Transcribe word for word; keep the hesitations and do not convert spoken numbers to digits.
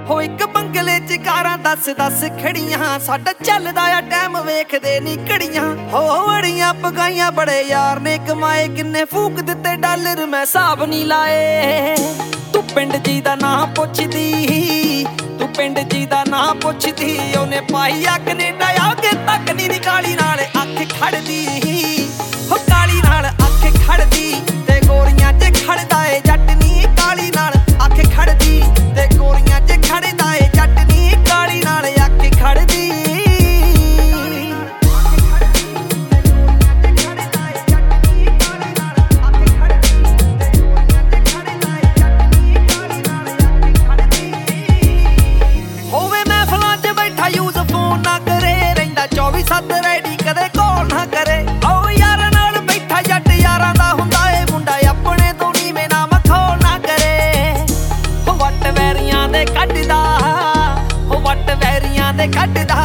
ਹੋ ਇੱਕ ਬੰਗਲੇ ਚ ਕਾਰਾਂ ਦਸ ਦਸ ਖੜੀਆਂ, ਸਾਡਾ ਚੱਲਦਾ ਆ ਟਾਈਮ ਵੇਖਦੇ ਨੀ ਘੜੀਆਂ। ਹੋ ਅੜੀਆਂ ਪਗਾਈਆਂ ਬੜੇ ਯਾਰ ਨੇ ਕਮਾਏ, ਕਿੰਨੇ ਫੂਕ ਦਿੱਤੇ ਡਾਲਰ ਮੈਂ ਹਿਸਾਬ ਨੀ ਲਾਏ। ਤੂੰ ਪਿੰਡ ਜੀ ਦਾ ਨਾਂ ਪੁੱਛਦੀ, ਤੂੰ ਪਿੰਡ ਜੀ ਦਾ ਨਾਂ ਪੁੱਛਦੀ, ਉਹਨੇ ਪਾਈ ਆ ਕਨੇਡਾ ਆ ਕੇ ਤੱਕ ਨੀ ਕਾਲੀ ਨਾਲ ਅੱਖ ਖੜਦੀ। ਹੋ ਕਾਲੀ ਨਾਲ ਅੱਖ ਖੜਦੀ ਤੇ ਗੋਰੀਆਂ ਚ ਖੜਦਾ ਏ ਜੱਟ ਨੀ ਕਾਲੀ ਨਾਲ ਅੱਖ ਖੜਦੀ, ਤੇ ਗੋਰੀਆਂ ਚ ਖੜਦਾ ਏ ਜੱਟ ਨੀ ਕਾਲੀ ਨਾਲ ਅੱਖ ਖੜਦੀ। ਹੋਵੇ ਮਹਿਫਲਾਂ ਚ ਬੈਠਾ ਯੂਜ਼ ਫੋਨ ਨਾ ਕਰੇ, ਰਹਿੰਦਾ ਚੌਵੀ ਸੱਤ ਰੈਡੀ ਕਦੇ ਕਾਲ ਨਾ ਕਰੇ। ਓ ਯਾਰਾਂ ਨਾਲ ਬੈਠਾ ਜੱਟ ਯਾਰਾਂ ਦਾ ਹੁੰਦਾ ਏ ਮੁੰਡਾ, ਆਪਣੇ ਤੋਂ ਨੀਵੇਂ ਨਾ ਮਖੌਲ ਨਾ ਕਰੇ। ਹੋ ਵੱਟ ਵੈਰੀਆਂ ਦੇ ਕੱਢਦਾ, ਹੋ ਵੱਟ ਵੈਰੀਆਂ ਦੇ ਕੱਢਦਾ,